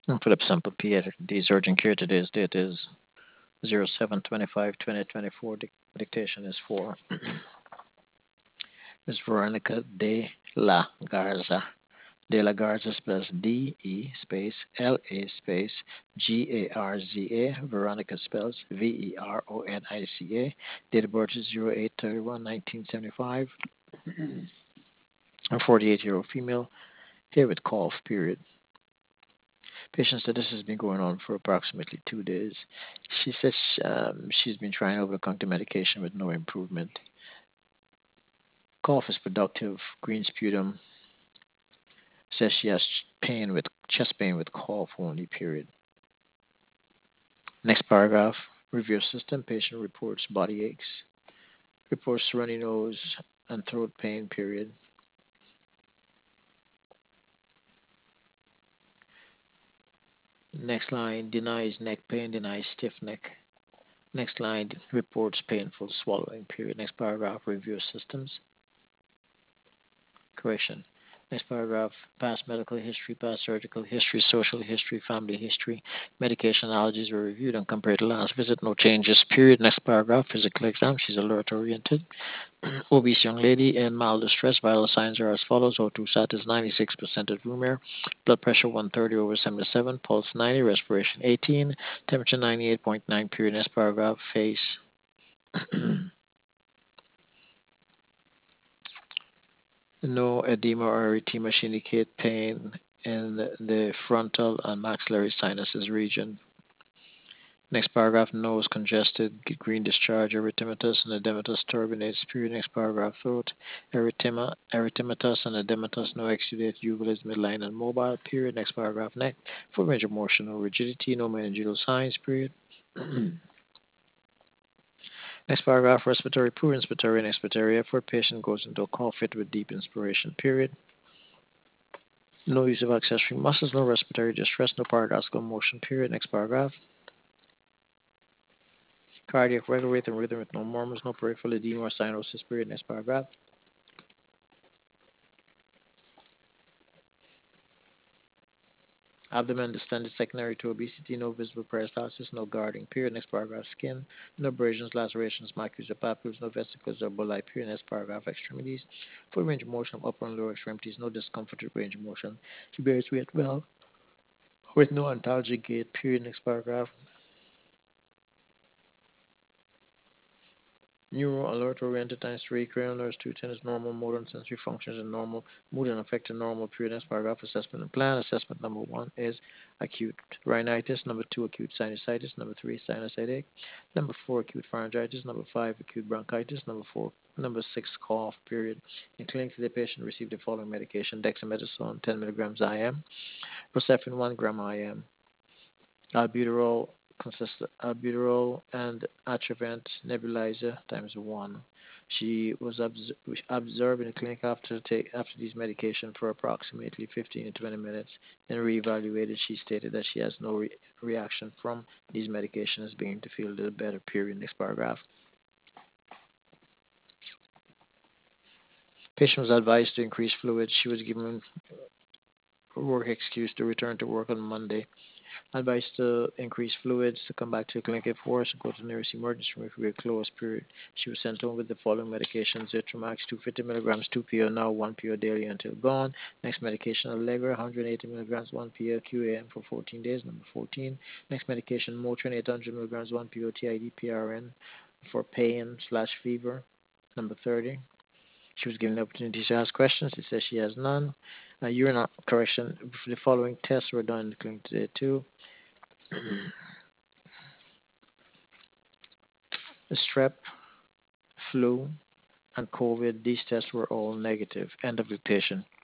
And Philip Sample PhD's urgent care today's date is 07/25/2024. Dictation is for Ms. Veronica la Garza. De la Garza spells DE space LA space GARZA. Veronica spells VERONICA. Date of birth is 08/31/1975. A 48-year-old female here with cough, period. Patient said this has been going on for approximately 2 days. She says she's been trying over-the-counter medication with no improvement. Cough is productive. Green sputum. Says she has chest pain with cough only, period. Next paragraph. Review system. Patient reports body aches. Reports runny nose and throat pain, period. Next line. Denies neck pain, denies stiff neck. Next line. Reports painful swallowing, period. Next paragraph. Review systems. Correction. Next paragraph, past medical history, past surgical history, social history, family history, medication allergies were reviewed and compared to last visit. No changes, period. Next paragraph, physical exam. She's alert oriented. Obese young lady in mild distress. Vital signs are as follows. O2 sat is 96% at room air. Blood pressure 130/77. Pulse 90. Respiration 18. Temperature 98.9, period. Next paragraph, face. No edema or erythema should indicate pain in the frontal and maxillary sinuses region. Next paragraph, nose congested, green discharge, erythematous and edematous turbinates, period. Next paragraph, throat, erythematous and edematous, no exudate, uvulus, midline and mobile, period. Next paragraph, neck, foot range of motion, no rigidity, no meningeal signs, period. Next paragraph, respiratory, poor inspiratory and expiratory effort. Patient goes into a cough fit with deep inspiration, period. No use of accessory muscles, no respiratory distress, no paradoxical motion, period. Next paragraph. Cardiac regular rate and rhythm with no murmurs, no peripheral edema or cyanosis, period. Next paragraph. Abdomen distended secondary to obesity, no visible peristalsis, no guarding, period. Next paragraph. Skin, no abrasions, lacerations, macules or papules, no vesicles or bulli, period. Next paragraph. Extremities, full range of motion of upper and lower extremities, no discomforted range of motion. She bears weight well with no ontologic gait, period. Next paragraph. Neuro alert oriented times 3, cranial nerves 210 is normal, motor and sensory functions are normal, mood and affected normal, period. Next paragraph, assessment and plan. Assessment number 1 is acute rhinitis, number 2 acute sinusitis, number 3 sinus headache, number 4 acute pharyngitis, number 5 acute bronchitis, number 6 cough, period. In clinic, the patient received the following medication: dexamethasone 10 milligrams IM, Rocephin 1 gram IM, albuterol albuterol and Atrovent nebulizer times 1. She was observed in the clinic after these medications for approximately 15 to 20 minutes. Then reevaluated. She stated that she has no reaction from these medications, beginning to feel a little better. Period. Next paragraph. Patient was advised to increase fluids. She was given a work excuse to return to work on Monday. Advice to increase fluids, to come back to the clinic if worse, go to the nearest emergency room if we are closed, period. She was sent home with the following medications: Zithromax 250 milligrams 2 p.m. now, 1 p.m. daily until gone. Next medication, Allegra 180 milligrams 1 p.m. QAM for 14 days, number 14. Next medication, Motrin 800 milligrams 1 p.m. TID PRN for pain slash fever, number 30. She was given the opportunity to ask questions. It says she has none. Urine correction. The following tests were done in the clinic today too. The strep, flu, and COVID, these tests were all negative. End of the patient.